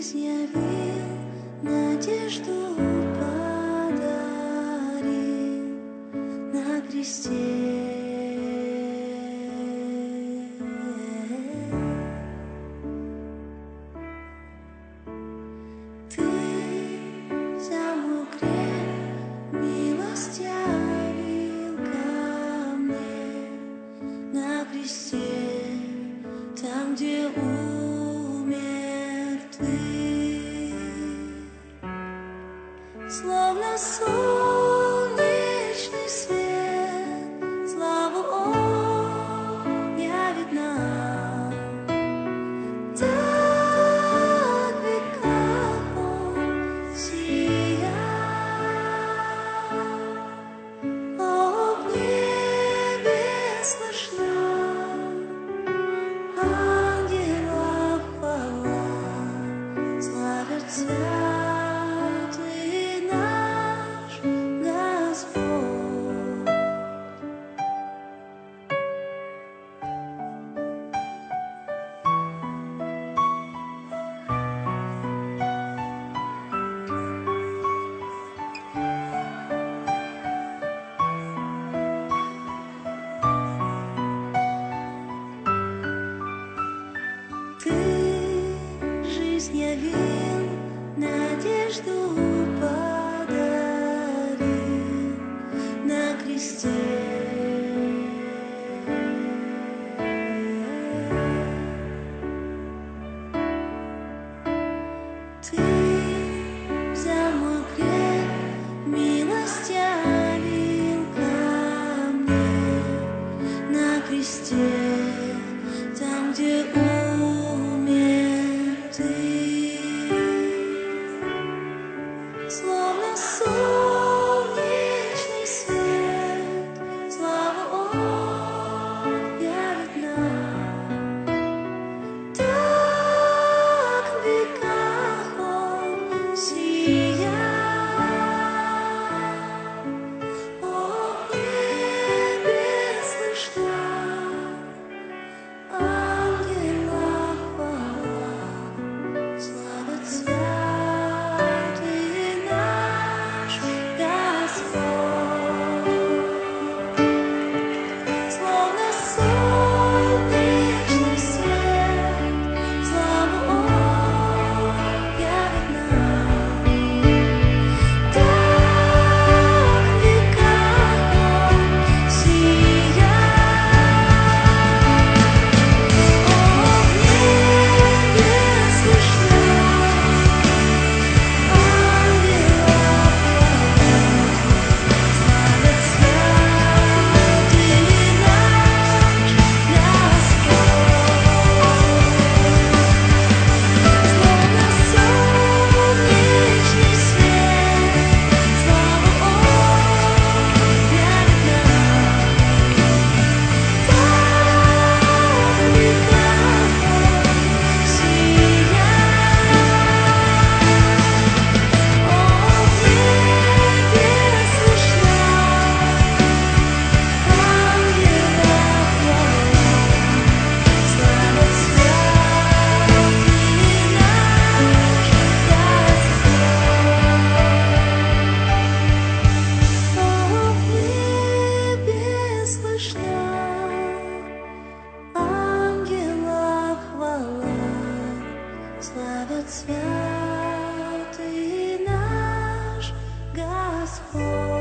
жизнь явил, надежду подарил на кресте. Ты взял мой грех, милость явил ко мне на кресте, там, где умер ты. Словно солнечный свет, славу Он явит нам. Так в веках Он сиял. О, в небе слышна ангелов хвала, славят святый наш Господь. Ты жизнь явил, надежду подарил на кресте. Ты взял мой грех, милость явил ко мне на кресте, там, где умер ты. Словно солнечный свет, славу Он явит нам. Так в веках Он сиял. О, в небе слышна ангелов хвала, славят святый наш Господь. Словно солнечный свет, славу Он явит нам. Так в веках Он сиял. О, в небе слышна ангелов хвала, славят святый наш Славят святый наш Господь.